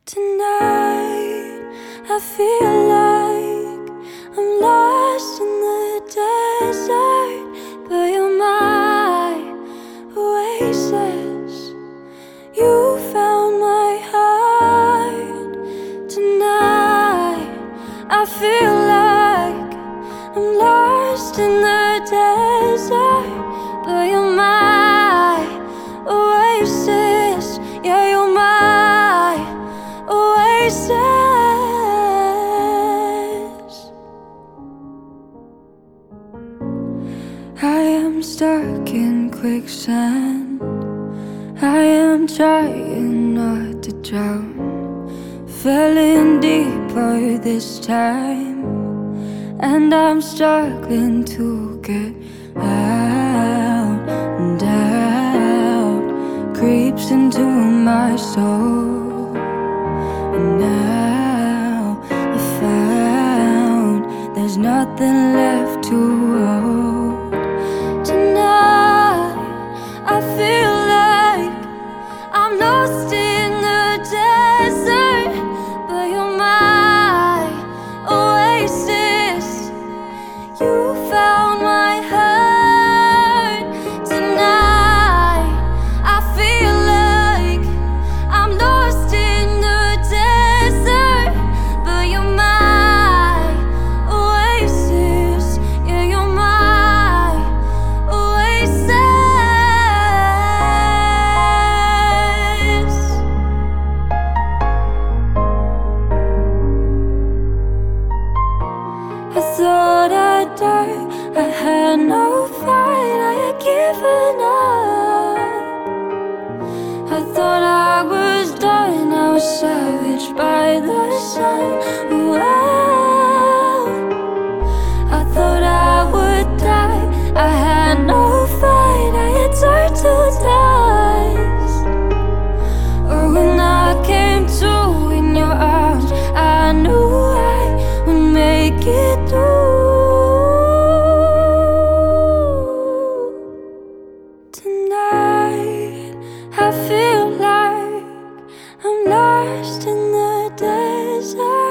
Tonight, I feel like I'm lost in the desert, but you're my oasis. You found my heart. Tonight, I feel like I'm lost in the desert, but you're my oasis. Yeah, you're my oasis. I am stuck in quicksand. I am trying not to drown. Fell in deeper this time, and I'm struggling to get out. And doubt creeps into my soul. And now I found there's nothing left to hold. Tonight I feel like I'm lost in the desert, but you're my oasis. You found my heart. Tonight I feel like I'm lost in the desert, but you're my oasis. Yeah, you're my oasis. I thought I'd die, I had no fight, I had given up. I thought I was done, I was savaged by the sun. Wow. I thought I would die, I had no fight, I had turned to dust. Or when I came to in your arms, I knew I would make it through. Tonight I feel like I'm lost in the desert.